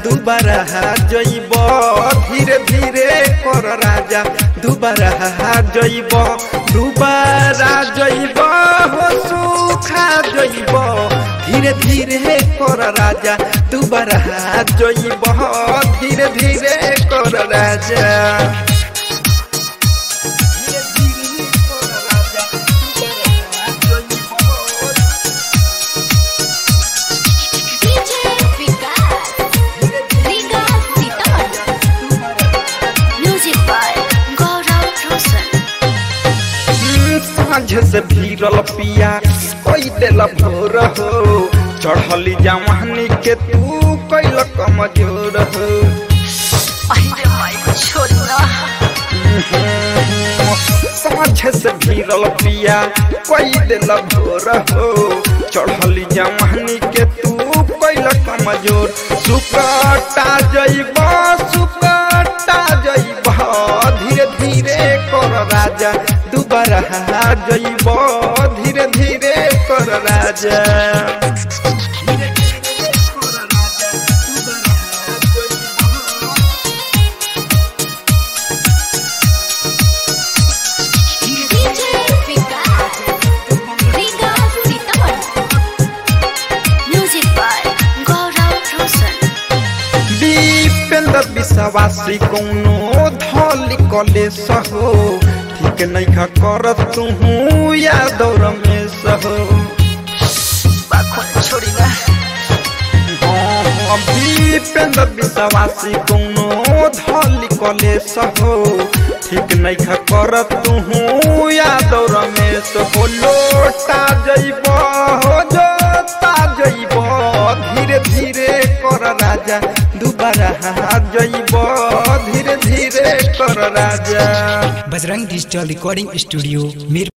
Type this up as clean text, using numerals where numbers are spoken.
दोबारा जइब धीरे धीरे कर राजा दोबारा जइब दोबारा जइब हो सुखा जइब धीरे धीरे कर राजा दोबारा जइब धीरे धीरे कर राजा साँझ से भीरल पिया कोई दिल भोर हो चढ़ली जवानी के तू कैल कमजोर हो साँझ से भीरल पिया कोई दिल भोर हो चढ़ली जवानी के तू कैल कमजोर सुकटा जइब धीरे धीरे कर राजा दोबारा जइब धीरे धीरे कर राजा विश्वासी कौनो धली कलेश हो ठीक नहीं कर तू यादव रमेश हो दीपेंद्र विश्वासी कौनो धली कलेश हो ठीक नहीं कर तू यादव रमेश हो लोटा जइब हो जोता जइब धीरे धीरे कर राजा दोबारा जइब धीरे धीरे कर राजा। Bajrang digital recording studio